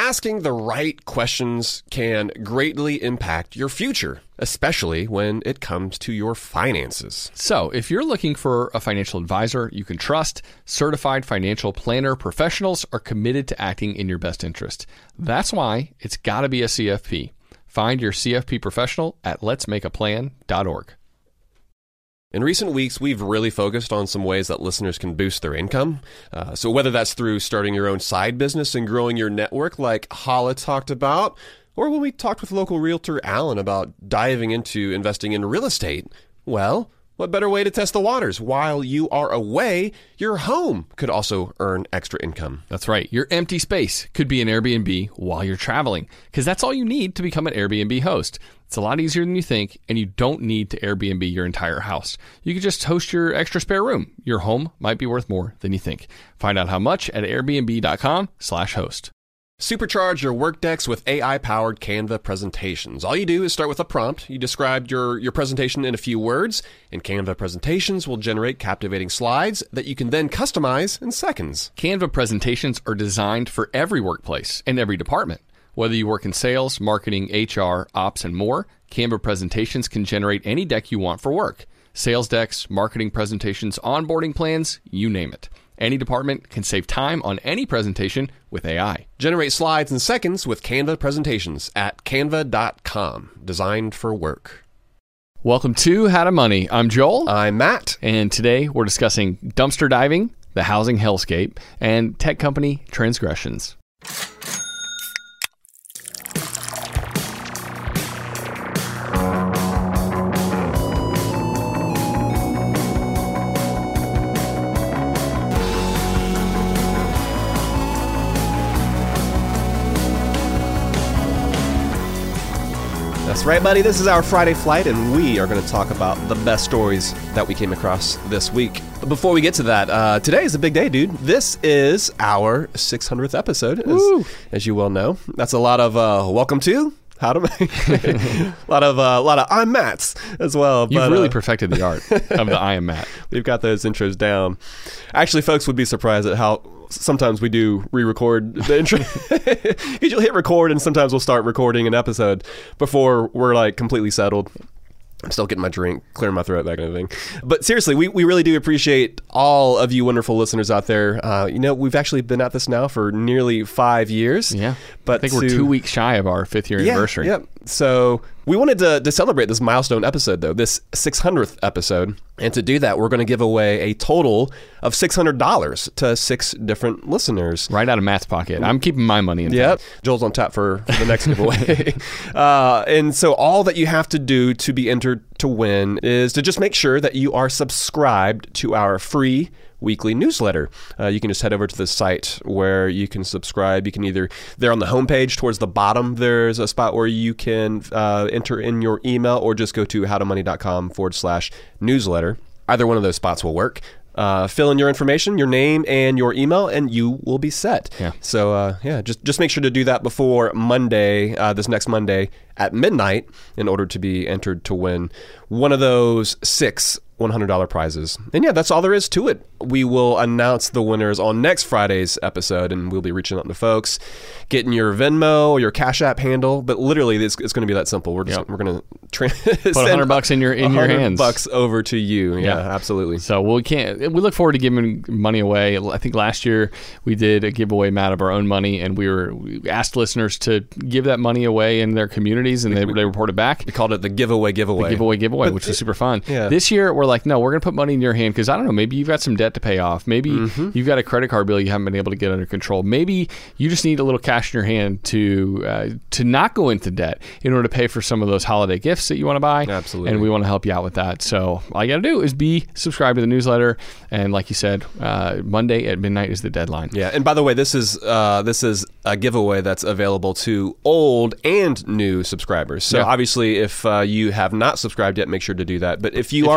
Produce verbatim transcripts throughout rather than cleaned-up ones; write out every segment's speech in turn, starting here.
asking the right questions can greatly impact your future, especially when it comes to your finances. So, if you're looking for a financial advisor you can trust, certified financial planner professionals are committed to acting in your best interest. That's why it's got to be a C F P. Find your C F P professional at lets make a plan dot org. In recent weeks, we've really focused on some ways that listeners can boost their income. Uh, so whether that's through starting your own side business and growing your network like Hala talked about, or when we talked with local realtor Alan about diving into investing in real estate, well, what better way to test the waters? While you are away, your home could also earn extra income. That's right. Your empty space could be an Airbnb while you're traveling, because that's all you need to become an Airbnb host. It's a lot easier than you think, and you don't need to Airbnb your entire house. You can just host your extra spare room. Your home might be worth more than you think. Find out how much at airbnb.com slash host. Supercharge your Workdex with A I-powered Canva presentations. All you do is start with a prompt. You describe your, your presentation in a few words, and Canva presentations will generate captivating slides that you can then customize in seconds. Canva presentations are designed for every workplace and every department. Whether you work in sales, marketing, H R, ops, and more, Canva presentations can generate any deck you want for work. Sales decks, marketing presentations, onboarding plans, you name it. Any department can save time on any presentation with A I. Generate slides in seconds with Canva presentations at canva dot com. Designed for work. Welcome to How to Money. I'm Joel. I'm Matt. And today we're discussing dumpster diving, the housing hellscape, and tech company transgressions. That's right, buddy. This is our Friday Flight, and we are going to talk about the best stories that we came across this week. But before we get to that, uh, today is a big day, dude. This is our six hundredth episode, as, as you well know. That's a lot of uh, welcome to How to Make. a lot of uh, a lot of I'm Matt's as well. You've but, really uh, perfected the art of the I am Matt. We've got those intros down. Actually, folks would be surprised at how sometimes we do re-record the intro. You'll hit record, and sometimes we'll start recording an episode before we're like completely settled. I'm still getting my drink, clearing my throat, that kind of thing. But seriously, we, we really do appreciate all of you wonderful listeners out there. Uh, you know, we've actually been at this now for nearly five years. Yeah. But I think we're to, two weeks shy of our fifth year yeah, anniversary. Yep. So we wanted to, to celebrate this milestone episode, though, this six hundredth episode. And to do that, we're going to give away a total of six hundred dollars to six different listeners. Right out of Matt's pocket. I'm keeping my money in. Yep. Joel's on tap for the next giveaway. uh, and so all that you have to do to be entered to win is to just make sure that you are subscribed to our free weekly newsletter. Uh, you can just head over to the site where you can subscribe. You can either, there on the homepage towards the bottom, there's a spot where you can uh, enter in your email, or just go to howtomoney.com forward slash newsletter. Either one of those spots will work. Uh, fill in your information, your name, and your email, and you will be set. Yeah. So, uh, yeah, just just make sure to do that before Monday, uh, this next Monday at midnight, in order to be entered to win one of those six one hundred dollars prizes. And yeah, that's all there is to it. We will announce the winners on next Friday's episode, and we'll be reaching out to folks, getting your Venmo or your Cash App handle. But literally, it's, it's going to be that simple. We're just, yep. we're going to tra- put a hundred bucks in your in your hands. Bucks over to you. Yeah, yeah, absolutely. So we can't. We look forward to giving money away. I think last year we did a giveaway, Matt, of our own money, and we were we asked listeners to give that money away in their communities, and they they reported back. We called it the giveaway giveaway. The giveaway giveaway, but which it, was super fun. Yeah. This year we're like, no, we're going to put money in your hand, because I don't know, maybe you've got some debt to pay off. Maybe mm-hmm. you've got a credit card bill you haven't been able to get under control. Maybe you just need a little cash in your hand to uh, to not go into debt in order to pay for some of those holiday gifts that you want to buy. Absolutely. And we want to help you out with that. So all you got to do is be subscribed to the newsletter. And like you said, uh, Monday at midnight is the deadline. Yeah. And by the way, this is uh, this is a giveaway that's available to old and new subscribers. So yeah. obviously, if uh, you have not subscribed yet, make sure to do that. But if you if are you've been a faithful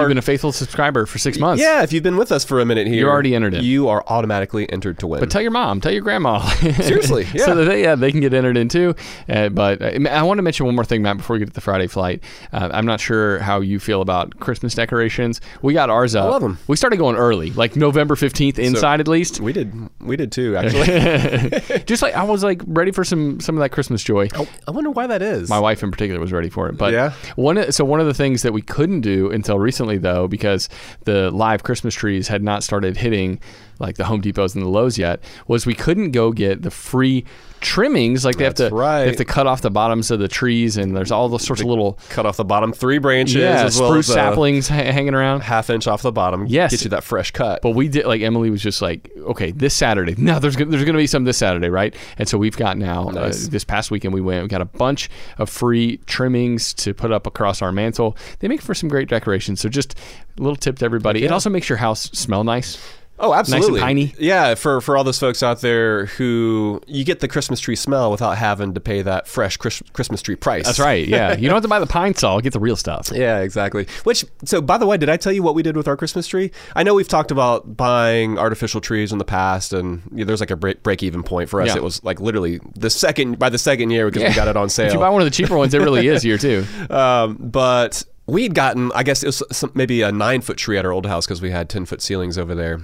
faithful subscriber for six months. Yeah, if you've been with us for a minute here, You're already entered in. You are automatically entered to win. But tell your mom, tell your grandma. Seriously, yeah. So that they, yeah, they can get entered in too. Uh, but uh, I want to mention one more thing, Matt, before we get to the Friday flight. Uh, I'm not sure how you feel about Christmas decorations. We got ours up. I love them. We started going early, like November fifteenth inside So, at least. We did. We did too, actually. Just like I was like ready for some some of that Christmas joy. Oh, I wonder why that is. My wife in particular was ready for it. But Yeah? one so one of the things that we couldn't do until recently, though, because the live Christmas trees had not started hitting like the Home Depots and the Lowe's yet, was we couldn't go get the free trimmings. Like they That's have to right. they have to cut off the bottoms of the trees, and there's all those sorts of little Cut off the bottom three branches, yeah as well spruce as a saplings ha- hanging around. half inch off the bottom. Yes. Get you that fresh cut. But we did, like, Emily was just like, okay, this Saturday. No, there's go- there's going to be some this Saturday, right? And so we've got now, Nice. uh, this past weekend we went, we got a bunch of free trimmings to put up across our mantle. They make for some great decorations. So just a little tip to everybody. It also makes your house smell nice. Oh, absolutely. Nice and piney. Yeah, for, for all those folks out there who you get the Christmas tree smell without having to pay that fresh Chris, Christmas tree price. That's right, yeah. You don't have to buy the pine saw, get the real stuff. Yeah, exactly. Which, so by the way, did I tell you what we did with our Christmas tree? I know we've talked about buying artificial trees in the past, and you know, there's like a break, break even point for us. Yeah. It was like literally the second, by the second year, because we got it on sale. If you buy one of the cheaper ones, it really is here too. Um, but we'd gotten, I guess it was some, maybe a nine foot tree at our old house because we had ten foot ceilings over there.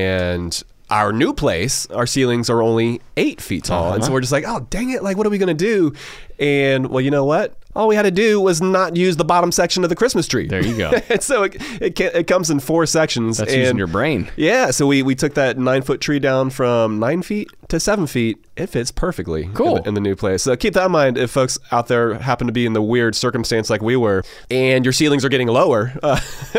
And our new place, our ceilings are only eight feet tall. Uh-huh. And so we're just like, oh, dang it. Like, what are we going to do? And well, you know what? All we had to do was not use the bottom section of the Christmas tree. There you go. And so it, it, can, it comes in four sections. That's and using your brain. Yeah. So we, we took that nine foot tree down from nine feet to seven feet. It fits perfectly Cool. in, the, in the new place. So keep that in mind if folks out there happen to be in the weird circumstance like we were and your ceilings are getting lower, uh,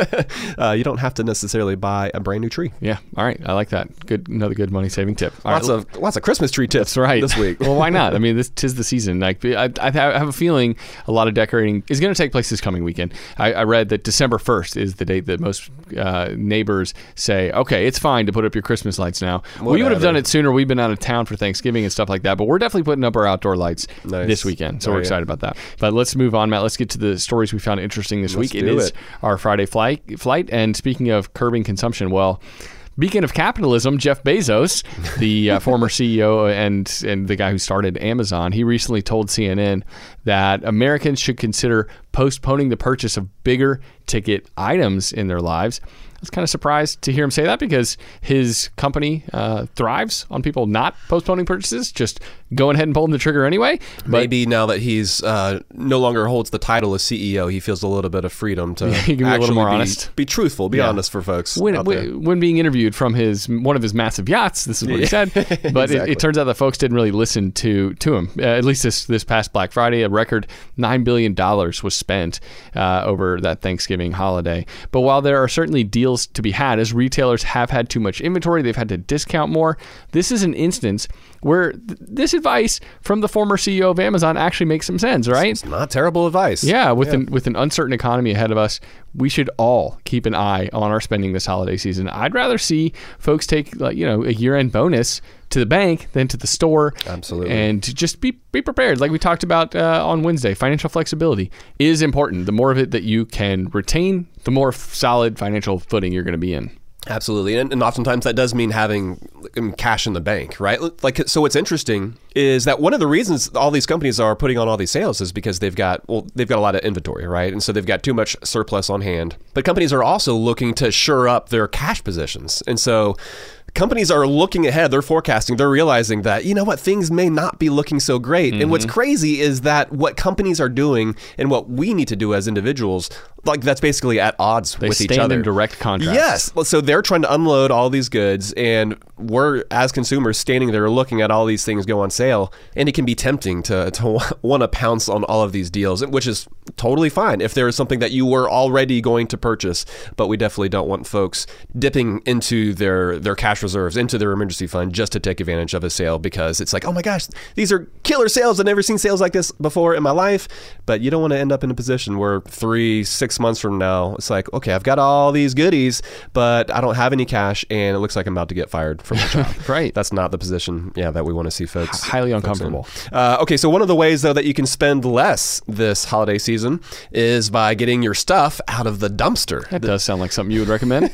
uh, you don't have to necessarily buy a brand new tree. Yeah. All right. I like that. Good. Another good money saving tip. All Lots right. of lots of Christmas tree tips That's right. this week. Well, why not? I mean, this tis the season. Like, I, I have a feeling a lot of decorating is going to take place this coming weekend. I, I read that December first is the date that most uh, neighbors say, okay, it's fine to put up your Christmas lights now. We would have done it sooner. We've been out of town for Thanksgiving and stuff like that, but we're definitely putting up our outdoor lights Nice. this weekend. So Oh, we're yeah. excited about that. But let's move on, Matt. Let's get to the stories we found interesting this Let's week. It do is it. our Friday flight. Flight. And speaking of curbing consumption, well, beacon of capitalism, Jeff Bezos, the uh, former C E O and and the guy who started Amazon, he recently told C N N that Americans should consider postponing the purchase of bigger ticket items in their lives. I was kind of surprised to hear him say that because his company uh, thrives on people not postponing purchases, just going ahead and pulling the trigger anyway. But Maybe now that he's uh, no longer holds the title as C E O, he feels a little bit of freedom to He can be a actually little more be, honest. be truthful, be Yeah. honest for folks When, out there. when when being interviewed from his one of his massive yachts, this is what he said. But it, Exactly. it turns out that folks didn't really listen to to him. Uh, at least this this past Black Friday, a record nine billion dollars was spent uh, over that Thanksgiving holiday. But while there are certainly deals to be had, as retailers have had too much inventory, they've had to discount more. This is an instance where th- this advice from the former C E O of Amazon actually makes some sense, right? It's not terrible advice. Yeah, with an with an uncertain economy ahead of us, we should all keep an eye on our spending this holiday season. I'd rather see folks take, like, you know, a year-end bonus to the bank than to the store. Absolutely. And just be be prepared. Like we talked about uh, on Wednesday, financial flexibility is important. The more of it that you can retain, the more f- solid financial footing you're going to be in. Absolutely. And, and oftentimes that does mean having um, cash in the bank, right? Like, so what's interesting is that one of the reasons all these companies are putting on all these sales is because they've got, well, they've got a lot of inventory, right? And so they've got too much surplus on hand. But companies are also looking to shore up their cash positions. And so companies are looking ahead, they're forecasting, they're realizing that, you know what, things may not be looking so great. Mm-hmm. And what's crazy is that what companies are doing and what we need to do as individuals, like that's basically at odds They with each stand other. in direct contrast. Yes. So they're trying to unload all these goods, and we're, as consumers, standing there looking at all these things go on sale, and it can be tempting to, to want to pounce on all of these deals, which is totally fine if there is something that you were already going to purchase. But we definitely don't want folks dipping into their, their cash reserves, into their emergency fund, just to take advantage of a sale, because it's like, oh my gosh, these are killer sales. I've never seen sales like this before in my life. But you don't want to end up in a position where three, six six months from now, it's like, okay, I've got all these goodies, but I don't have any cash, and it looks like I'm about to get fired from my job. Right. That's not the position, yeah, that we want to see folks. H- highly folks uncomfortable. Uh, okay, so one of the ways, though, that you can spend less this holiday season is by getting your stuff out of the dumpster. That does sound like something you would recommend.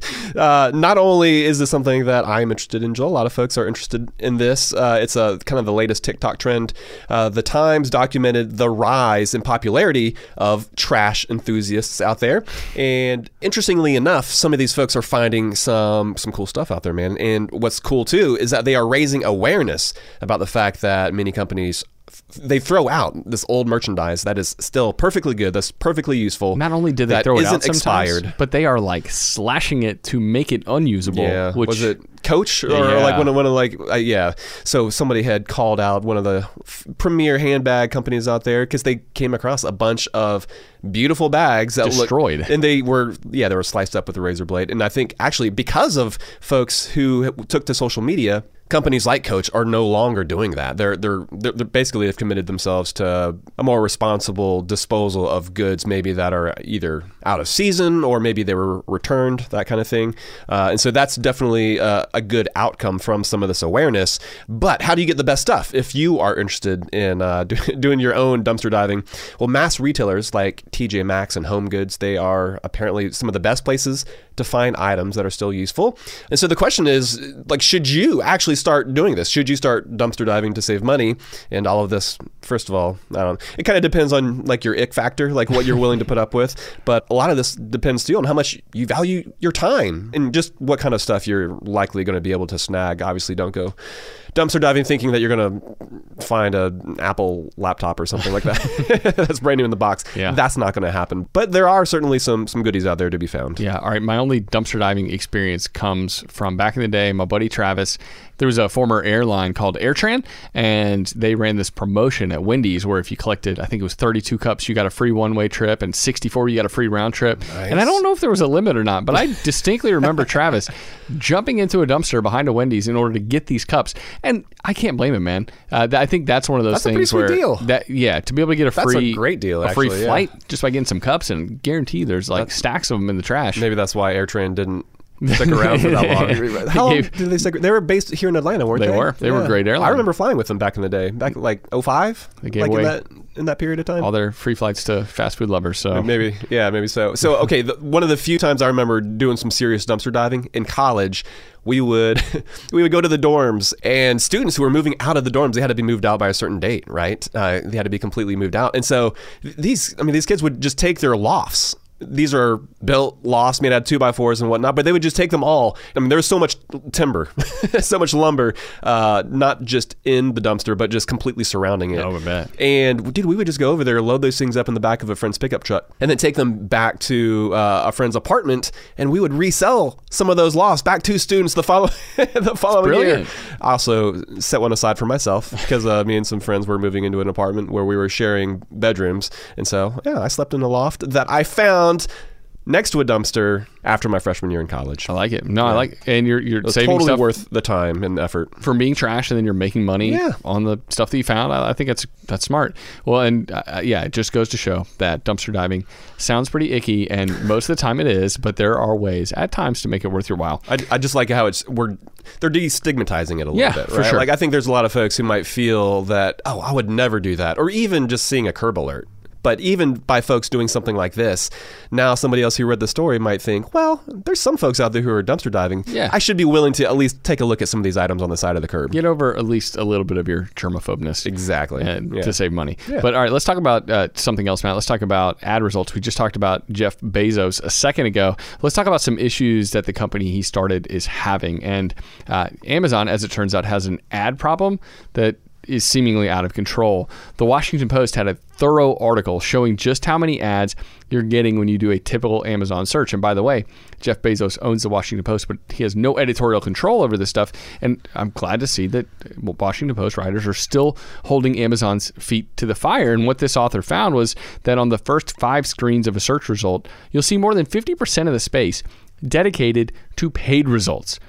uh, not only is this something that I'm interested in, Joel, a lot of folks are interested in this. Uh, it's a kind of the latest TikTok trend. Uh, the Times documented the rise in popularity of trash enthusiasts out there. And interestingly enough, some of these folks are finding some some cool stuff out there, man. And what's cool too is that they are raising awareness about the fact that many companies, they throw out this old merchandise that is still perfectly good, that's perfectly useful. Not only did they that throw it isn't out sometimes, expired, but they are like slashing it to make it unusable. Yeah, which, was it Coach or Yeah. like one of one of like uh, yeah? So somebody had called out one of the f- premier handbag companies out there because they came across a bunch of beautiful bags that Destroyed. looked, and they were yeah they were sliced up with a razor blade. And I think actually because of folks who took to social media, companies like Coach are no longer doing that. They're they're they're, they're basically have committed themselves to a more responsible disposal of goods, maybe that are either out of season or maybe they were returned, that kind of thing. Uh, and so that's definitely uh, a good outcome from some of this awareness. But how do you get the best stuff if you are interested in uh, do, doing your own dumpster diving? Well, mass retailers like T J Maxx and Home Goods, they are apparently some of the best places to find items that are still useful. And so the question is, like, should you actually start doing this? Should you start dumpster diving to save money? And all of this, first of all, I don't know. It kind of depends on like your ick factor, like what you're willing to put up with. But a lot of this depends too on how much you value your time and just what kind of stuff you're likely going to be able to snag. Obviously, don't go dumpster diving thinking that you're going to find an Apple laptop or something like that. That's brand new in the box. Yeah. That's not going to happen. But there are certainly some some goodies out there to be found. Yeah. All right. My only dumpster diving experience comes from back in the day. My buddy Travis, there was a former airline called AirTran, and they ran this promotion at Wendy's where if you collected, I think it was thirty-two cups, you got a free one-way trip, and sixty-four, you got a free round trip. Nice. And I don't know if there was a limit or not, but I distinctly remember Travis jumping into a dumpster behind a Wendy's in order to get these cups. And I can't blame him, man. Uh, th- I think that's one of those That's a things pretty where sweet deal. that yeah, to be able to get a That's a free great deal, a free actually, yeah. flight just by getting some cups, and guarantee there's like That's- stacks of them in the trash. Maybe that's why AirTran didn't stick around for that long. How long gave- did they stick? They were based here in Atlanta, weren't They they? were. They were a great airline. I remember flying with them back in the day, back like oh five, They gave like away in that in that period of time. All their free flights to fast food lovers. So Maybe, yeah, maybe so. So, okay, the, one of the few times I remember doing some serious dumpster diving in college, we would we would go to the dorms, and students who were moving out of the dorms, they had to be moved out by a certain date, right? Uh, they had to be completely moved out, and so these, I mean, these kids would just take their lofts. These are built lofts made out of two by fours and whatnot, but they would just take them all. I mean, there was so much timber, so much lumber, uh, not just in the dumpster, but just completely surrounding it. Oh, I bet. And dude, we would just go over there, load those things up in the back of a friend's pickup truck, and then take them back to uh, a friend's apartment, and we would resell some of those lofts back to students the follow the following year. Brilliant. I also set one aside for myself because uh, me and some friends were moving into an apartment where we were sharing bedrooms, and so yeah, I slept in a loft that I found next to a dumpster after my freshman year in college. I like it. No, I like, and you're you're It was saving totally stuff worth the time and effort. from being trash, and then you're making money Yeah. on the stuff that you found. I, I think that's that's smart. Well, and uh, yeah, it just goes to show that dumpster diving sounds pretty icky, and most of the time it is, but there are ways at times to make it worth your while. I, I just like how it's we're they're destigmatizing it a little Yeah, bit, for right? sure. Like I think there's a lot of folks who might feel that, oh, I would never do that, or even just seeing a curb alert. But even by folks doing something like this, now somebody else who read the story might think, well, there's some folks out there who are dumpster diving. Yeah. I should be willing to at least take a look at some of these items on the side of the curb. Get over at least a little bit of your germaphobeness. Exactly. And Yeah. to save money. Yeah. But all right, let's talk about uh, something else, Matt. Let's talk about ad results. We just talked about Jeff Bezos a second ago. Let's talk about some issues that the company he started is having. And uh, Amazon, as it turns out, has an ad problem that is seemingly out of control. The Washington Post had a thorough article showing just how many ads you're getting when you do a typical Amazon search. And by the way, Jeff Bezos owns the Washington Post, but he has no editorial control over this stuff. And I'm glad to see that Washington Post writers are still holding Amazon's feet to the fire. And what this author found was that on the first five screens of a search result, you'll see more than fifty percent of the space dedicated to paid results.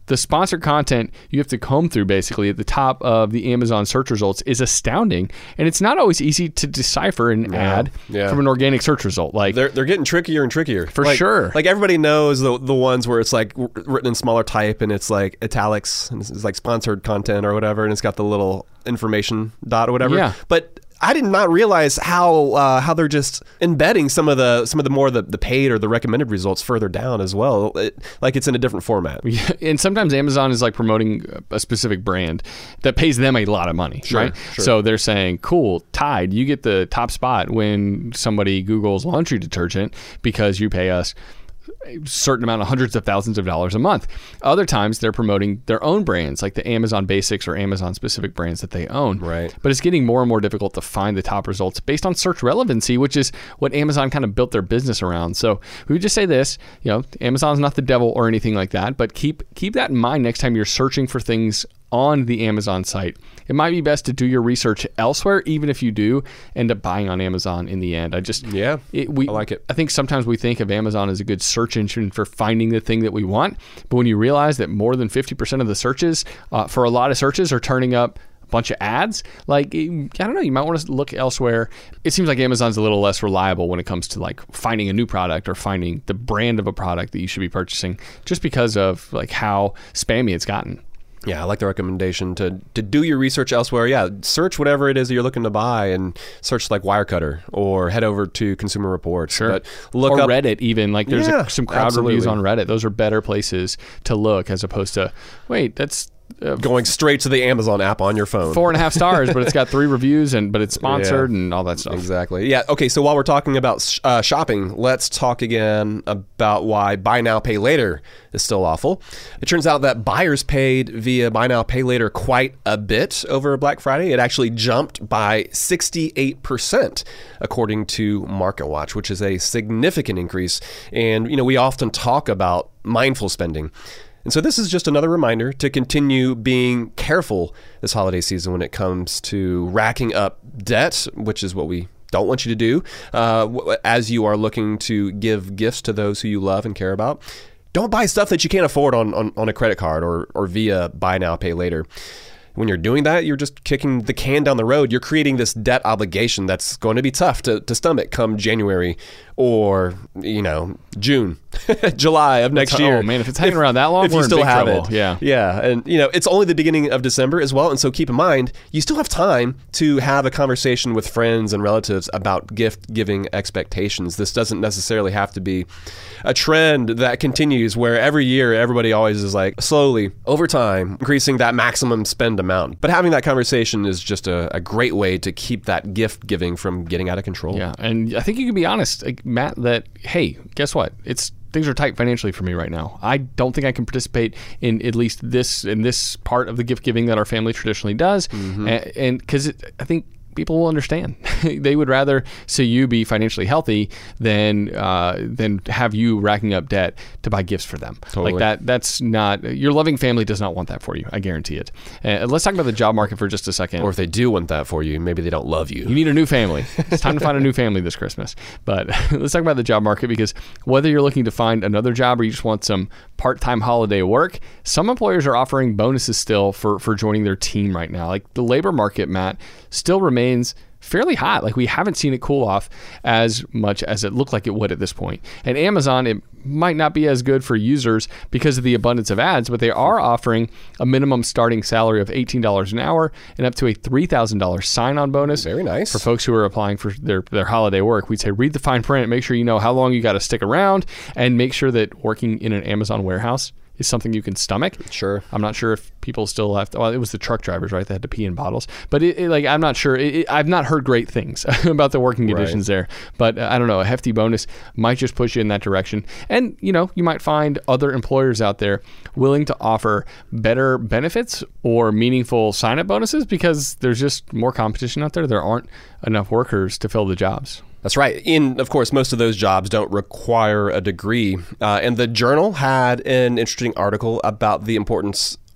the sponsored content you have to comb through basically at the top of the Amazon search results is astounding, and it's not always easy to decipher an Yeah. ad Yeah. from an organic search result. Like They're they're getting trickier and trickier. For Like- sure. Like everybody knows the the ones where it's like w- written in smaller type and it's like italics and it's, it's like sponsored content or whatever, and it's got the little information dot or whatever. Yeah. But I did not realize how uh, how they're just embedding some of the some of the more the, the paid or the recommended results further down as well. It, like it's in a different format. Yeah, and sometimes Amazon is like promoting a specific brand that pays them a lot of money, Sure, right? sure. So they're saying, cool, Tide, you get the top spot when somebody Googles laundry detergent because you pay us a certain amount of hundreds of thousands of dollars a month. Other times they're promoting their own brands, like the Amazon Basics or Amazon specific brands that they own. Right. But it's getting more and more difficult to find the top results based on search relevancy, which is what Amazon kind of built their business around. So we would just say this, you know, Amazon's not the devil or anything like that, but keep keep that in mind next time you're searching for things on the Amazon site. It might be best to do your research elsewhere, even if you do end up buying on Amazon in the end. I just Yeah, it, we, I like it. I think sometimes we think of Amazon as a good search engine for finding the thing that we want, but when you realize that more than fifty percent of the searches uh, for a lot of searches are turning up a bunch of ads, like I don't know, you might want to look elsewhere. It seems like Amazon's a little less reliable when it comes to like finding a new product or finding the brand of a product that you should be purchasing, just because of like how spammy it's gotten. Yeah, I like the recommendation to to do your research elsewhere. Yeah, search whatever it is that you're looking to buy and search like Wirecutter or head over to Consumer Reports. Sure. But look or up Reddit even. Like there's Yeah, a, some crowd absolutely. reviews on Reddit. Those are better places to look as opposed to, wait, that's uh, going straight to the Amazon app on your phone. four and a half stars, but it's got three reviews and but it's sponsored Yeah. and all that stuff. Exactly. Yeah. Okay. So while we're talking about sh- uh, shopping, let's talk again about why buy now, pay later is still awful. It turns out that buyers paid via buy now, pay later quite a bit over Black Friday. It actually jumped by sixty-eight percent, according to MarketWatch, which is a significant increase. And, you know, we often talk about mindful spending. And so this is just another reminder to continue being careful this holiday season when it comes to racking up debt, which is what we don't want you to do, uh, w- as you are looking to give gifts to those who you love and care about. Don't buy stuff that you can't afford on, on, on a credit card or, or via buy now, pay later. When you're doing that, you're just kicking the can down the road. You're creating this debt obligation that's going to be tough to, to stomach come January or, you know, June, July of next Oh, year. man, if it's hanging around that long, if we're you in still big have trouble. it. Yeah. Yeah. And, you know, it's only the beginning of December as well. And so keep in mind, you still have time to have a conversation with friends and relatives about gift giving expectations. This doesn't necessarily have to be a trend that continues where every year everybody always is like slowly over time increasing that maximum spend amount. But having that conversation is just a, a great way to keep that gift giving from getting out of control. Yeah, and I think you can be honest, like, Matt, that, hey, guess what? It's things are tight financially for me right now. I don't think I can participate in at least this in this part of the gift giving that our family traditionally does, Mm-hmm. and because I think people will understand. They would rather see you be financially healthy than uh, than have you racking up debt to buy gifts for them. Totally. Like that. That's not your loving family does not want that for you. I guarantee it. Uh, let's talk about the job market for just a second. Or if they do want that for you, maybe they don't love you. You need a new family. It's time to find a new family this Christmas. But let's talk about the job market, because whether you're looking to find another job or you just want some part-time holiday work, some employers are offering bonuses still for, for joining their team right now. Like the labor market, Matt, still remains fairly hot. Like we haven't seen it cool off as much as it looked like it would at this point. And Amazon, it might not be as good for users because of the abundance of ads, but they are offering a minimum starting salary of eighteen dollars an hour and up to a three thousand dollars sign-on bonus. Very nice. For folks who are applying for their, their holiday work. We'd say read the fine print, make sure you know how long you got to stick around, and make sure that working in an Amazon warehouse is something you can stomach. Sure. I'm not sure if people still have to, well, it was the truck drivers, right? They had to pee in bottles. But it, it, like, I'm not sure. It, it, I've not heard great things about the working conditions there. But uh, I don't know. A hefty bonus might just push you in that direction. And, you know, you might find other employers out there willing to offer better benefits or meaningful sign-up bonuses because there's just more competition out there. There aren't enough workers to fill the jobs. That's right. And of course, most of those jobs don't require a degree. Uh, and the Journal had an interesting article about the importance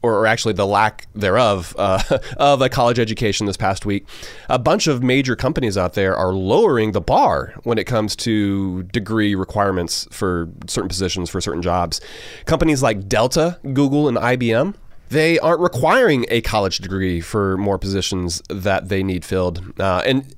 or actually the lack thereof, uh, of a college education this past week, a bunch of major companies out there are lowering the bar when it comes to degree requirements for certain positions, for certain jobs. Companies like Delta, Google, and I B M, they aren't requiring a college degree for more positions that they need filled. Uh, and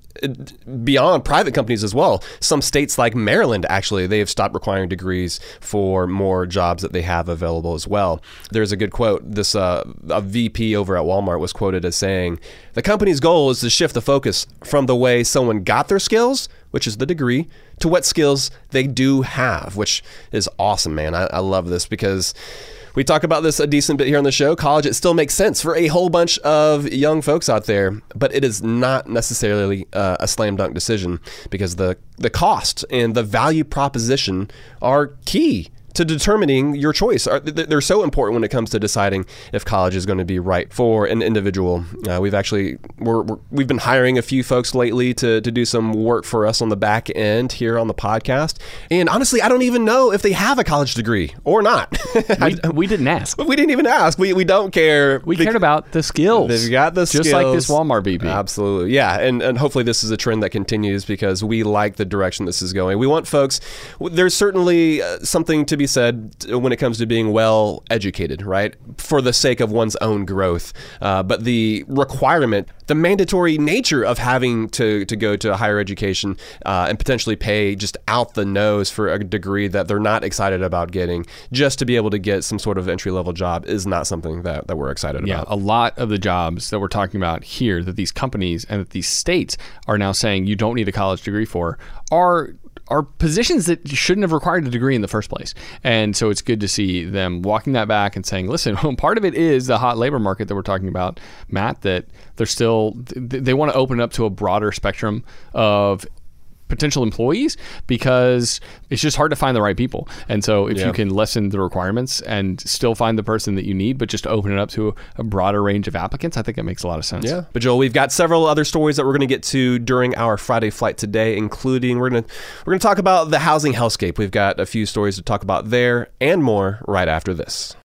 beyond private companies as well, some states like Maryland, actually, they have stopped requiring degrees for more jobs that they have available as well. There's a good quote. This uh, a V P over at Walmart was quoted as saying, "The company's goal is to shift the focus from the way someone got their skills, which is the degree, to what skills they do have," which is awesome, man. I, I love this because we talk about this a decent bit here on the show. College, it still makes sense for a whole bunch of young folks out there, but it is not necessarily uh, a slam dunk decision because the, the cost and the value proposition are key to determining your choice. They're so important when it comes to deciding if college is going to be right for an individual. Uh, we've actually, we're, we're, we've been hiring a few folks lately to, to do some work for us on the back end here on the podcast. And honestly, I don't even know if they have a college degree or not. we, we didn't ask. We didn't even ask. We we don't care. We cared about the skills. They've got the skills. Just like this Walmart B P. Absolutely. Yeah. And, and hopefully this is a trend that continues because we like the direction this is going. We want folks, there's certainly uh, something to be said when it comes to being well educated, right? For the sake of one's own growth. Uh, but the requirement, the mandatory nature of having to, to go to higher education uh, and potentially pay just out the nose for a degree that they're not excited about getting just to be able to get some sort of entry-level job is not something that, that we're excited yeah, about. A lot of the jobs that we're talking about here that these companies and that these states are now saying you don't need a college degree for are are positions that shouldn't have required a degree in the first place. And so it's good to see them walking that back and saying, listen, part of it is the hot labor market that we're talking about, Matt, that they're still, they want to open up to a broader spectrum of potential employees because it's just hard to find the right people. And so if yeah. you can lessen the requirements and still find the person that you need, but just open it up to a broader range of applicants, I think it makes a lot of sense. Yeah. But Joel, we've got several other stories that we're going to get to during our Friday flight today, including we're going to we're going to talk about the housing hellscape. We've got a few stories to talk about there and more right after this.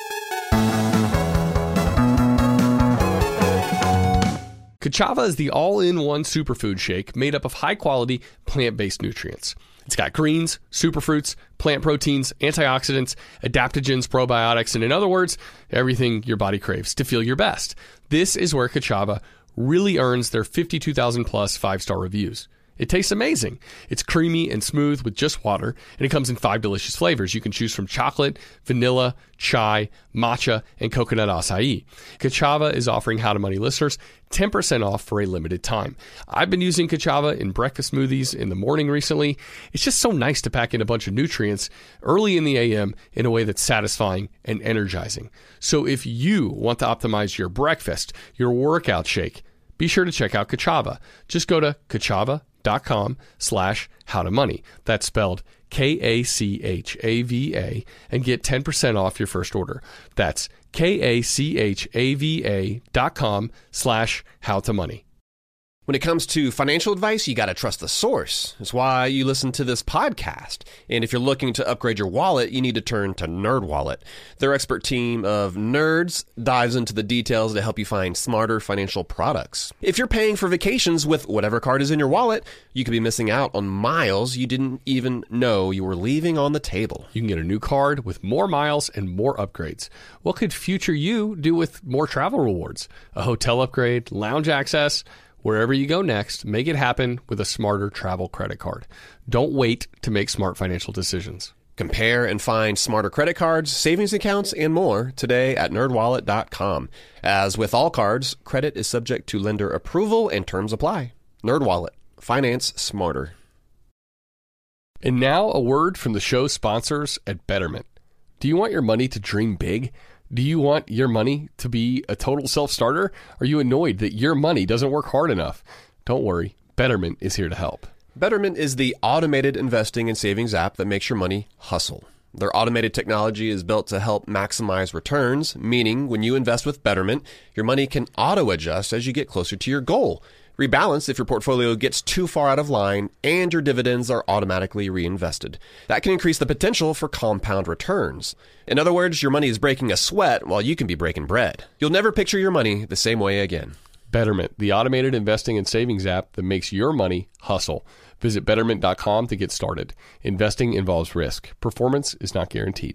Ka'Chava is the all-in-one superfood shake made up of high-quality plant-based nutrients. It's got greens, superfruits, plant proteins, antioxidants, adaptogens, probiotics, and in other words, everything your body craves to feel your best. This is where Ka'Chava really earns their fifty-two thousand plus five-star reviews. It tastes amazing. It's creamy and smooth with just water, and it comes in five delicious flavors. You can choose from chocolate, vanilla, chai, matcha, and coconut acai. Ka'Chava is offering How to Money listeners ten percent off for a limited time. I've been using Ka'Chava in breakfast smoothies in the morning recently. It's just so nice to pack in a bunch of nutrients early in the A M in a way that's satisfying and energizing. So if you want to optimize your breakfast, your workout shake, be sure to check out Ka'Chava. Just go to Ka'Chava.com slash how to money. That's spelled K A C H A V A and get ten percent off your first order. That's K A C H A V A dot com slash how to money. When it comes to financial advice, you got to trust the source. That's why you listen to this podcast. And if you're looking to upgrade your wallet, you need to turn to NerdWallet. Their expert team of nerds dives into the details to help you find smarter financial products. If you're paying for vacations with whatever card is in your wallet, you could be missing out on miles you didn't even know you were leaving on the table. You can get a new card with more miles and more upgrades. What could future you do with more travel rewards? A hotel upgrade, lounge access? Wherever you go next, make it happen with a smarter travel credit card. Don't wait to make smart financial decisions. Compare and find smarter credit cards, savings accounts, and more today at nerd wallet dot com. As with all cards, credit is subject to lender approval and terms apply. NerdWallet. Finance smarter. And now a word from the show sponsors at Betterment. Do you want your money to dream big? Do you want your money to be a total self-starter? Are you annoyed that your money doesn't work hard enough? Don't worry, Betterment is here to help. Betterment is the automated investing and savings app that makes your money hustle. Their automated technology is built to help maximize returns, meaning when you invest with Betterment, your money can auto-adjust as you get closer to your goal, Rebalance if your portfolio gets too far out of line and your dividends are automatically reinvested. That can increase the potential for compound returns. In other words, your money is breaking a sweat while you can be breaking bread. You'll never picture your money the same way again. Betterment, the automated investing and savings app that makes your money hustle. Visit betterment dot com to get started. Investing involves risk. Performance is not guaranteed.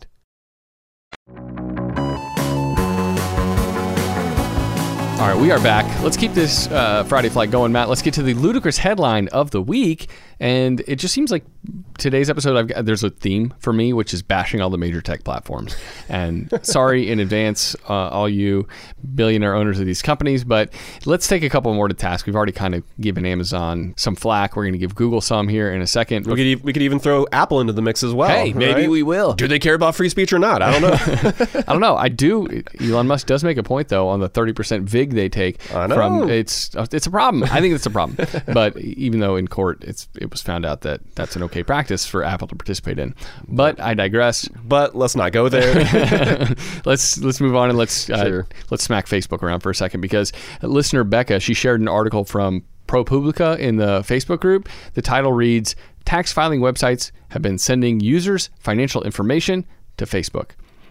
All right, we are back. Let's keep this uh, Friday flight going, Matt. Let's get to the ludicrous headline of the week. And it just seems like today's episode, I've got, there's a theme for me, which is bashing all the major tech platforms. And sorry in advance, uh, all you billionaire owners of these companies, but let's take a couple more to task. We've already kind of given Amazon some flack. We're going to give Google some here in a second. We could, e- we could even throw Apple into the mix as well. Hey, maybe right? we will. Do they care about free speech or not? I don't know. I don't know. I do. Elon Musk does make a point, though, on the thirty percent vig they take. I know. From, it's, it's a problem. I think it's a problem. But even though in court it's it was found out that that's an okay practice for Apple to participate in. But I digress. But let's not go there. let's let's move on and let's uh, Sure. let's smack Facebook around for a second, because listener Becca, she shared an article from ProPublica in the Facebook group. The title reads, "Tax filing websites have been sending users financial information to Facebook."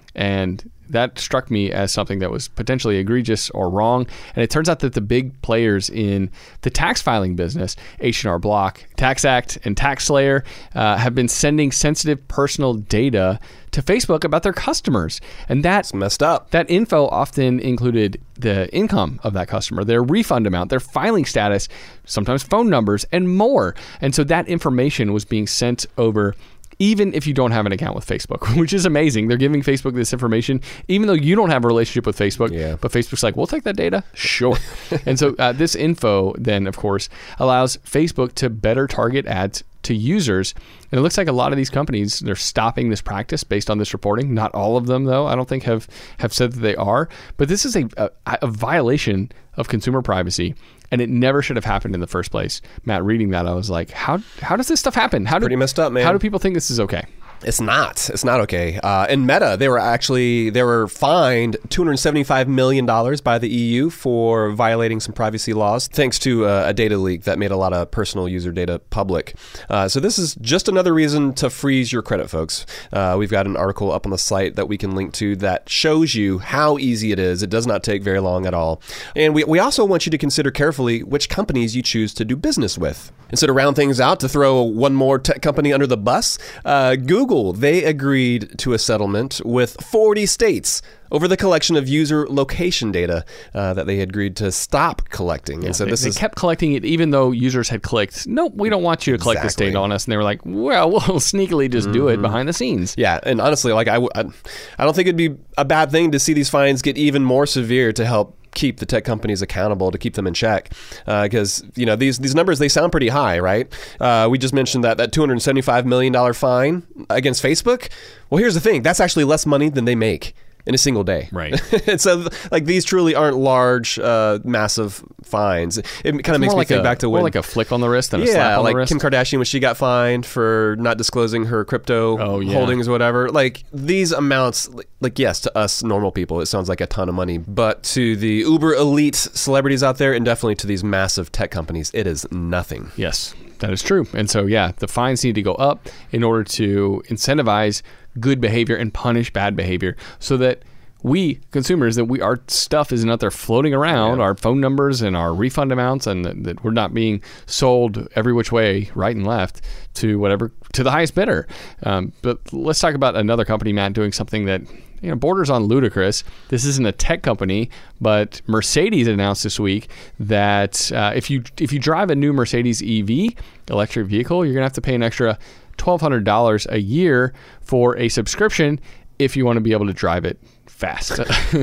And that struck me as something that was potentially egregious or wrong. And it turns out that the big players in the tax filing business, H and R Block, TaxAct, and TaxSlayer, uh, have been sending sensitive personal data to Facebook about their customers. And that's messed up. That info often included the income of that customer, their refund amount, their filing status, sometimes phone numbers, and more. And so that information was being sent over even if you don't have an account with Facebook, which is amazing. They're giving Facebook this information, even though you don't have a relationship with Facebook. Yeah. But Facebook's like, we'll take that data. Sure. And so uh, this info then, of course, allows Facebook to better target ads to users. And it looks like a lot of these companies, they're stopping this practice based on this reporting. Not all of them, though, I don't think have, have said that they are. But this is a, a, a violation of consumer privacy. And it never should have happened in the first place. Matt, reading that, I was like, how how does this stuff happen? How do, pretty messed up, man. How do people think this is okay? It's not. It's not okay. Uh, in Meta, they were actually they were fined two hundred seventy-five million dollars by the E U for violating some privacy laws, thanks to uh, a data leak that made a lot of personal user data public. Uh, so this is just another reason to freeze your credit, folks. Uh, we've got an article up on the site that we can link to that shows you how easy it is. It does not take very long at all. And we, we also want you to consider carefully which companies you choose to do business with. And so to round things out, to throw one more tech company under the bus, uh, Google, they agreed to a settlement with forty states over the collection of user location data uh, that they agreed to stop collecting. Yeah, and so they, this they is kept collecting it even though users had clicked, nope, we don't want you to collect Exactly. this data on us. And they were like, well, we'll sneakily just mm-hmm. do it behind the scenes. Yeah, and honestly, like I, w- I, I don't think it'd be a bad thing to see these fines get even more severe to help keep the tech companies accountable, to keep them in check, because uh, you know these these numbers, they sound pretty high, right? Uh, we just mentioned that that two hundred seventy-five million dollars fine against Facebook. Well, here's the thing: that's actually less money than they make in a single day. Right. And so, like, these truly aren't large, uh, massive fines. It kind of makes me like think a, back to more when, like a flick on the wrist and a yeah, slap on like the wrist. Kim Kardashian when she got fined for not disclosing her crypto Oh, yeah. holdings or whatever. Like, these amounts, like, yes, to us normal people, it sounds like a ton of money, but to the uber elite celebrities out there, and definitely to these massive tech companies, it is nothing. Yes, that is true. And so, yeah, the fines need to go up in order to incentivize good behavior and punish bad behavior, so that we consumers, that we our stuff isn't out there floating around, Yeah. our phone numbers and our refund amounts, and that, that we're not being sold every which way, right and left, to whatever, to the highest bidder. Um, but let's talk about another company, Matt, doing something that, you know, borders on ludicrous. This isn't a tech company, but Mercedes announced this week that uh, if you if you drive a new Mercedes E V, electric vehicle, you're gonna have to pay an extra twelve hundred dollars a year for a subscription if you want to be able to drive it fast.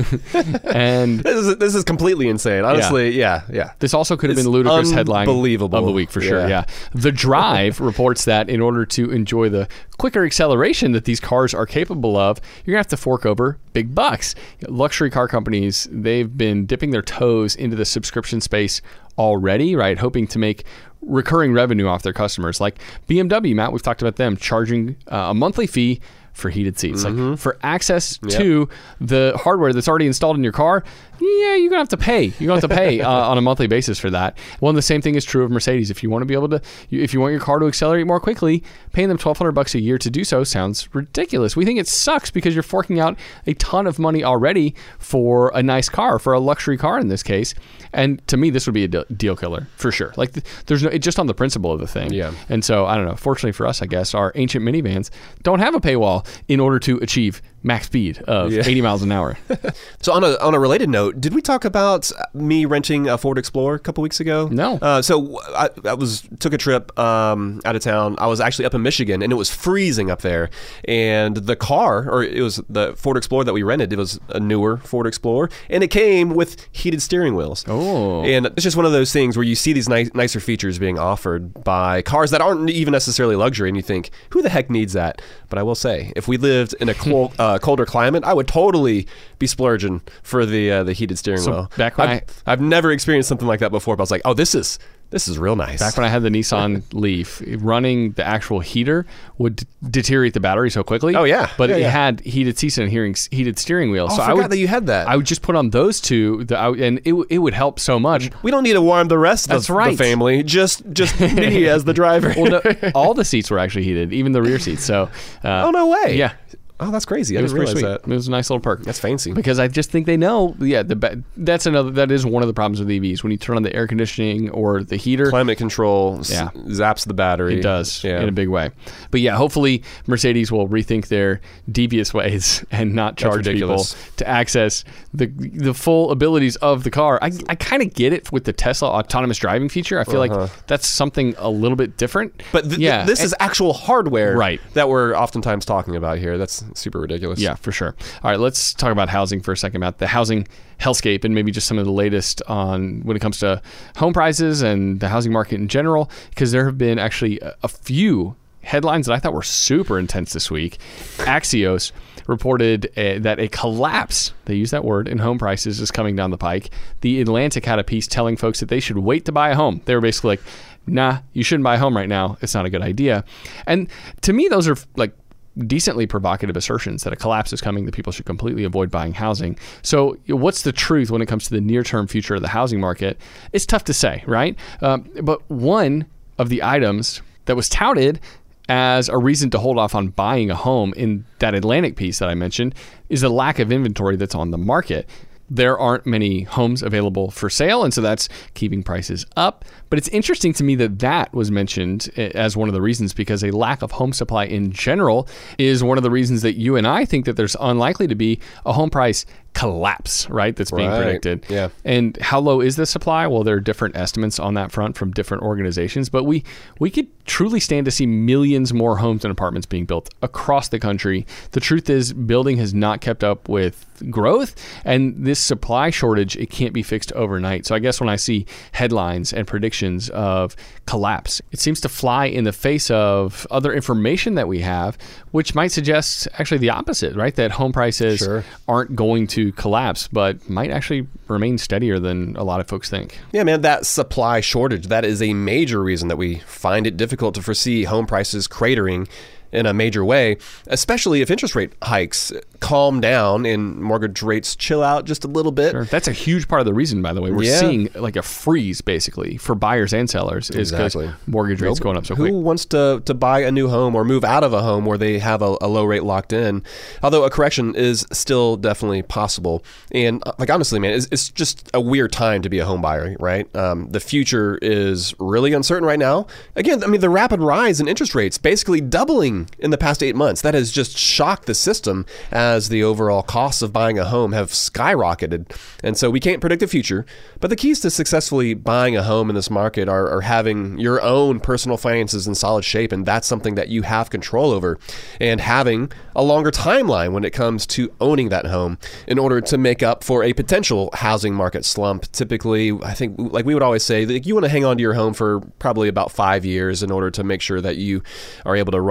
And This is this is completely insane. Honestly, yeah, yeah. this also could have It's been the ludicrous headline unbelievable. of the week for sure. Yeah. Yeah. The Drive reports that in order to enjoy the quicker acceleration that these cars are capable of, you're going to have to fork over big bucks. Luxury car companies, they've been dipping their toes into the subscription space already, right? Hoping to make recurring revenue off their customers. Like B M W, Matt, we've talked about them charging uh, a monthly fee for heated seats. Mm-hmm. Like for access yep. to the hardware that's already installed in your car, yeah, you're going to have to pay. You're going to have to pay uh, on a monthly basis for that. Well, and the same thing is true of Mercedes. If you want to be able to, if you want your car to accelerate more quickly, paying them twelve hundred bucks a year to do so sounds ridiculous. We think it sucks because you're forking out a ton of money already for a nice car, for a luxury car in this case. And to me, this would be a deal killer for sure. Like there's no, it's just on the principle of the thing. Yeah. And so I don't know. Fortunately for us, I guess our ancient minivans don't have a paywall in order to achieve max speed of yeah. eighty miles an hour. So on a on a related note, did we talk about me renting a Ford Explorer a couple weeks ago? No. Uh, so I, I was took a trip um, out of town. I was actually up in Michigan, and it was freezing up there. And the car, or it was the Ford Explorer that we rented, it was a newer Ford Explorer, and it came with heated steering wheels. Oh. And it's just one of those things where you see these nice, nicer features being offered by cars that aren't even necessarily luxury, and you think, who the heck needs that? But I will say, if we lived in a cool, uh, colder climate, I would totally be splurging for the uh, the heated steering so wheel. Back when I've, I, I've never experienced something like that before, but I was like, oh, this is this is real nice. Back when I had the Nissan Leaf, running the actual heater would d- deteriorate the battery so quickly. Oh, yeah. But yeah, it yeah. had heated seats and hearing, heated steering wheel. Oh, so I I forgot would, that you had that. I would just put on those two, the, I, and it, it would help so much. We don't need to warm the rest That's of right. the family. Just just me as the driver. Well, no, all the seats were actually heated, even the rear seats. So, uh, oh, no way. Yeah. Oh, that's crazy. I It was didn't pretty realize sweet. that. It was a nice little perk. That's fancy. Because I just think they know, yeah, the ba- that's another, that is one of the problems with E Vs. When you turn on the air conditioning or the heater, Climate control s- Yeah. zaps the battery. it does Yeah. in a big way. But yeah, hopefully Mercedes will rethink their devious ways and not charge people ridiculous. to access the the full abilities of the car. I, I kind of get it with the Tesla autonomous driving feature. I feel Uh-huh. like that's something a little bit different. But th- yeah, th- this and- is actual hardware Right. that we're oftentimes talking about here. That's super ridiculous. Yeah, for sure. All right, let's talk about housing for a second, Matt. The housing hellscape and maybe just some of the latest on when it comes to home prices and the housing market in general, because there have been actually a, a few headlines that I thought were super intense this week. Axios reported uh, that a collapse, they use that word, in home prices is coming down the pike. The Atlantic had a piece telling folks that they should wait to buy a home. They were basically like, nah, you shouldn't buy a home right now. It's not a good idea. And to me, those are like decently provocative assertions that a collapse is coming, that people should completely avoid buying housing. So what's the truth when it comes to the near-term future of the housing market? It's tough to say, right? Um, but one of the items that was touted as a reason to hold off on buying a home in that Atlantic piece that I mentioned is the lack of inventory that's on the market. There aren't many homes available for sale, and so that's keeping prices up. But it's interesting to me that that was mentioned as one of the reasons, because a lack of home supply in general is one of the reasons that you and I think that there's unlikely to be a home price collapse, right, that's being Right. predicted. Yeah. And how low is the supply? Well, there are different estimates on that front from different organizations, but we we could truly stand to see millions more homes and apartments being built across the country. The truth is, building has not kept up with growth, and this supply shortage, it can't be fixed overnight. So I guess when I see headlines and predictions of collapse, it seems to fly in the face of other information that we have, which might suggest actually the opposite, right? That home prices Sure. aren't going to collapse, but might actually remain steadier than a lot of folks think. Yeah, man, that supply shortage, that is a major reason that we find it difficult to foresee home prices cratering in a major way, especially if interest rate hikes calm down and mortgage rates chill out just a little bit. Sure. That's a huge part of the reason, by the way. We're Yeah. seeing like a freeze, basically, for buyers and sellers, is because Exactly. mortgage rates Nope. going up so Who quick. wants to, to buy a new home or move out of a home where they have a, a low rate locked in? Although a correction is still definitely possible. And uh, like honestly, man, it's, it's just a weird time to be a home buyer, right? Um, the future is really uncertain right now. Again, I mean, the rapid rise in interest rates, basically doubling in the past eight months, that has just shocked the system as the overall costs of buying a home have skyrocketed. And so we can't predict the future, but the keys to successfully buying a home in this market are, are having your own personal finances in solid shape, and that's something that you have control over, and having a longer timeline when it comes to owning that home in order to make up for a potential housing market slump. Typically, I think, like we would always say, that you want to hang on to your home for probably about five years in order to make sure that you are able to ride out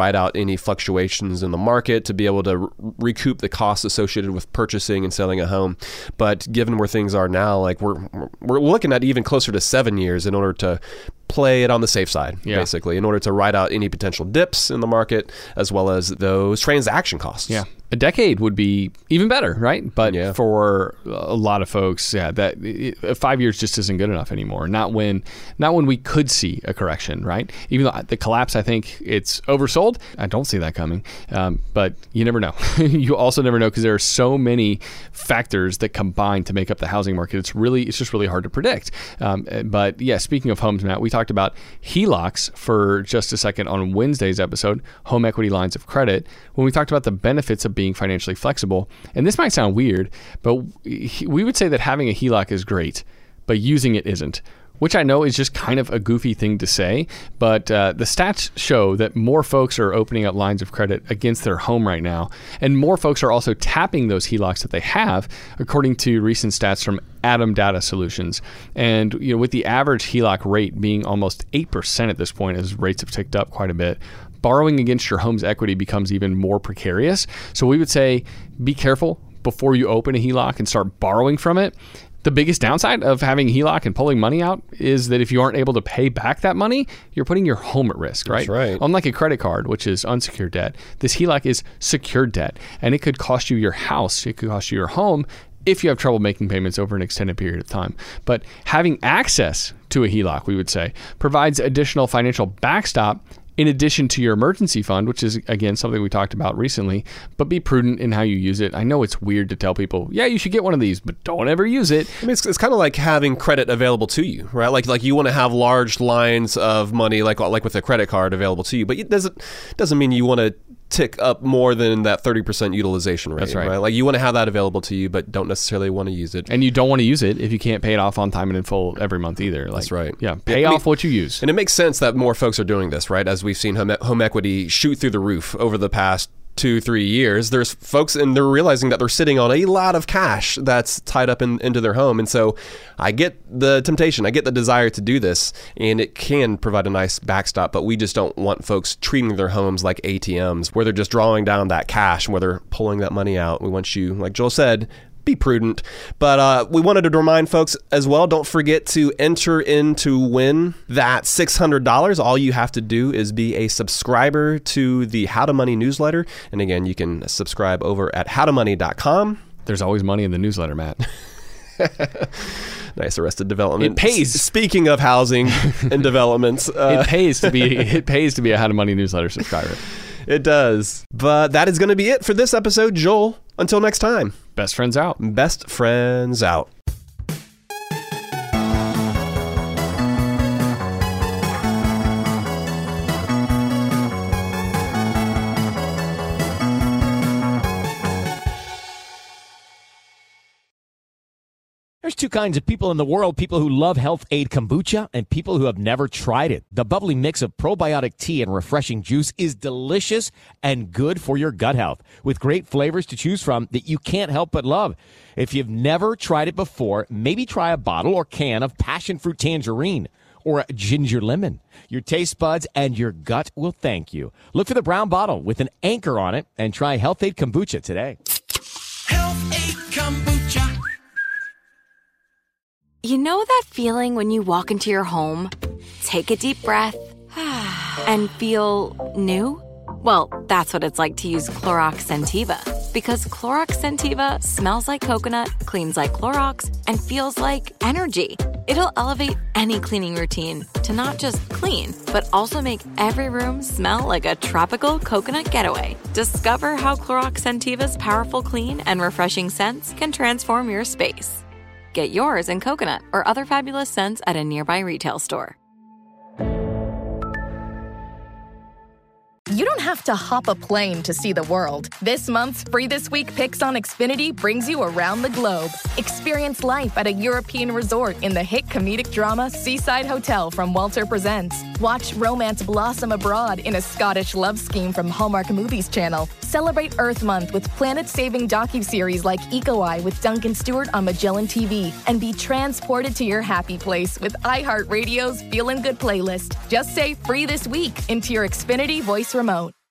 any fluctuations in the market to be able to re- recoup the costs associated with purchasing and selling a home. But given where things are now, like we're we're looking at even closer to seven years in order to play it on the safe side, yeah. basically, in order to ride out any potential dips in the market as well as those transaction costs. Yeah. A decade would be even better, right? But yeah. for a lot of folks, yeah, that it, five years just isn't good enough anymore. Not when, not when we could see a correction, right? Even though the collapse, I think it's oversold. I don't see that coming, um, but you never know. You also never know because there are so many factors that combine to make up the housing market. It's really, it's just really hard to predict. Um, but yeah, speaking of homes, Matt, we talked about H E L O Cs for just a second on Wednesday's episode, home equity lines of credit, when we talked about the benefits of being being financially flexible. And this might sound weird, but we would say that having a H E L O C is great, but using it isn't, which I know is just kind of a goofy thing to say. But uh, the stats show that more folks are opening up lines of credit against their home right now. And more folks are also tapping those H E L O Cs that they have, according to recent stats from Atom Data Solutions. And you know, with the average H E L O C rate being almost eight percent at this point, as rates have ticked up quite a bit, borrowing against your home's equity becomes even more precarious. So we would say be careful before you open a H E L O C and start borrowing from it. The biggest downside of having a H E L O C and pulling money out is that if you aren't able to pay back that money, you're putting your home at risk, right? That's right. Unlike a credit card, which is unsecured debt, this H E L O C is secured debt, and it could cost you your house, it could cost you your home if you have trouble making payments over an extended period of time. But having access to a H E L O C, we would say, provides additional financial backstop in addition to your emergency fund, which is, again, something we talked about recently. But be prudent in how you use it. I know it's weird to tell people, yeah, you should get one of these, but don't ever use it. I mean, it's, it's kind of like having credit available to you, right? Like like you want to have large lines of money, like like with a credit card available to you, but it doesn't doesn't mean you want to tick up more than that thirty percent utilization rate. That's right. right. Like you want to have that available to you, but don't necessarily want to use it. And you don't want to use it if you can't pay it off on time and in full every month either. Like, That's right. Yeah, pay yeah, off I mean, what you use. And it makes sense that more folks are doing this, right? As we've seen home, home equity shoot through the roof over the past two, three years. There's folks, and they're realizing that they're sitting on a lot of cash that's tied up in, into their home. And so I get the temptation, I get the desire to do this, and it can provide a nice backstop, but we just don't want folks treating their homes like A T Ms where they're just drawing down that cash and where they're pulling that money out. We want you, like Joel said, be prudent. But uh, we wanted to remind folks as well, don't forget to enter in to win that six hundred dollars. All you have to do is be a subscriber to the How to Money newsletter. And again, you can subscribe over at how to money dot com. There's always money in the newsletter, Matt. Nice. Arrested Development. It pays. Speaking of housing and developments. Uh, it pays to be it pays to be a How to Money newsletter subscriber. It does. But that is going to be it for this episode, Joel. Until next time. Best friends out. Best friends out. There's two kinds of people in the world, people who love Health Aid Kombucha and people who have never tried it. The bubbly mix of probiotic tea and refreshing juice is delicious and good for your gut health, with great flavors to choose from that you can't help but love. If you've never tried it before, maybe try a bottle or can of passion fruit tangerine or a ginger lemon. Your taste buds and your gut will thank you. Look for the brown bottle with an anchor on it and try Health Aid Kombucha today. Health Aid Kombucha. You know that feeling when you walk into your home, take a deep breath, and feel new? Well, that's what it's like to use Clorox Scentiva. Because Clorox Scentiva smells like coconut, cleans like Clorox, and feels like energy. It'll elevate any cleaning routine to not just clean, but also make every room smell like a tropical coconut getaway. Discover how Clorox Scentiva's powerful clean and refreshing scents can transform your space. Get yours in coconut or other fabulous scents at a nearby retail store. You don't have to hop a plane to see the world. This month's Free This Week Picks on Xfinity brings you around the globe. Experience life at a European resort in the hit comedic drama Seaside Hotel from Walter Presents. Watch romance blossom abroad in a Scottish love scheme from Hallmark Movies Channel. Celebrate Earth Month with planet-saving docuseries like Eco Eye with Duncan Stewart on Magellan T V. And be transported to your happy place with iHeartRadio's Feelin' Good playlist. Just say Free This Week into your Xfinity voice remote.